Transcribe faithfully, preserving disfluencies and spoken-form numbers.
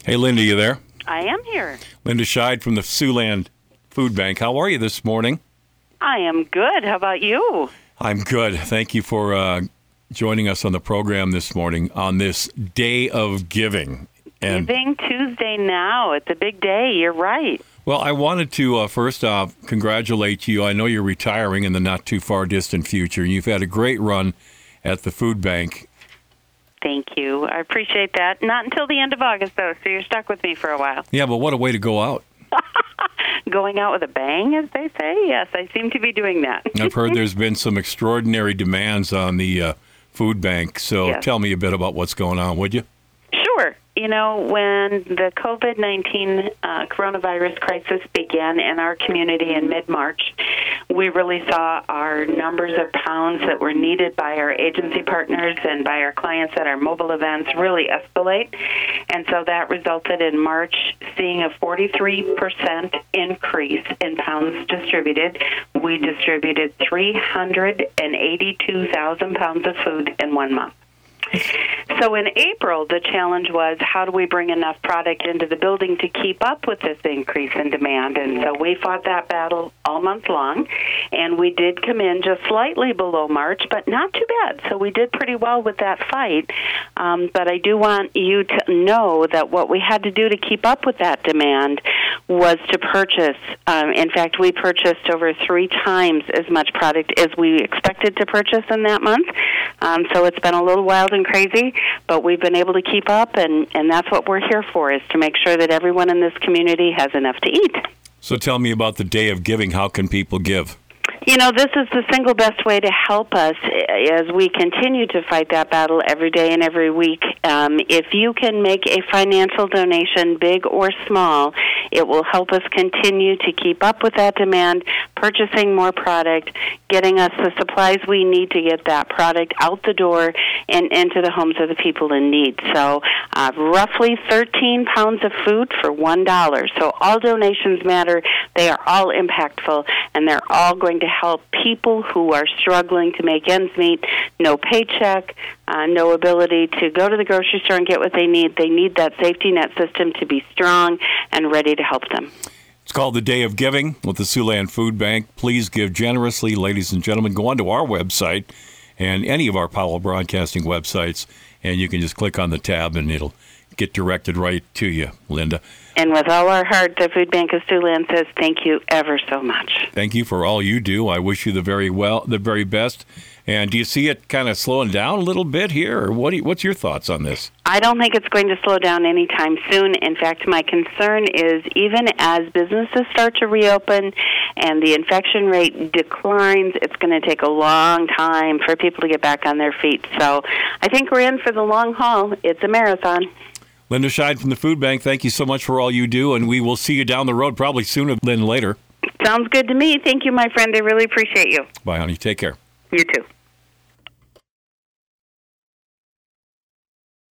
Hey, Linda, you there? I am here. Linda Scheid from the Siouxland Food Bank. How are you this morning? I am good. How about you? I'm good. Thank you for uh, joining us on the program this morning on this Day of Giving. And Giving Tuesday now. It's a big day. You're right. Well, I wanted to uh, first off congratulate you. I know you're retiring in the not too far distant future. You've had a great run at the food bank. Thank you. I appreciate that. Not until the end of August, though, so you're stuck with me for a while. Yeah, but what a way to go out. Going out with a bang, as they say? Yes, I seem to be doing that. I've heard there's been some extraordinary demands on the uh, food bank, so yes. Tell me a bit about what's going on, would you? Sure. You know, when the covid nineteen uh, coronavirus crisis began in our community in mid-March, we really saw our numbers of pounds that were needed by our agency partners and by our clients at our mobile events really escalate. And so that resulted in March seeing a forty-three percent increase in pounds distributed. We distributed three hundred eighty-two thousand pounds of food in one month. So in April, the challenge was, how do we bring enough product into the building to keep up with this increase in demand? And so we fought that battle all month long, and we did come in just slightly below March, but not too bad. So we did pretty well with that fight. Um, but I do want you to know that what we had to do to keep up with that demand was to purchase. Um, in fact, we purchased over three times as much product as we expected to purchase in that month. Um, so it's been a little wild and crazy, but we've been able to keep up, and, and that's what we're here for, is to make sure that everyone in this community has enough to eat. So tell me about the Day of Giving. How can people give? You know, this is the single best way to help us as we continue to fight that battle every day and every week. Um, if you can make a financial donation, big or small, it will help us continue to keep up with that demand, purchasing more product, getting us the supplies we need to get that product out the door and into the homes of the people in need. So uh, roughly thirteen pounds of food for one dollar. So all donations matter. They are all impactful, and they're all going to help people who are struggling to make ends meet, no paycheck, uh, no ability to go to the grocery store and get what they need. They need that safety net system to be strong and ready to help them. It's called the Day of Giving with the Siouxland Food Bank. Please give generously, ladies and gentlemen. Go onto our website and any of our Powell Broadcasting websites, and you can just click on the tab, and it'll get directed right to you, Linda. And with all our heart, the Food Bank of Siouxland says thank you ever so much. Thank you for all you do. I wish you the very well, the very best. And do you see it kind of slowing down a little bit here, or what? Do you, what's your thoughts on this? I don't think it's going to slow down anytime soon. In fact, my concern is even as businesses start to reopen and the infection rate declines, it's going to take a long time for people to get back on their feet. So I think we're in for the long haul. It's a marathon. Linda Scheid from the Food Bank, thank you so much for all you do, and we will see you down the road probably sooner than later. Sounds good to me. Thank you, my friend. I really appreciate you. Bye, honey. Take care. You too.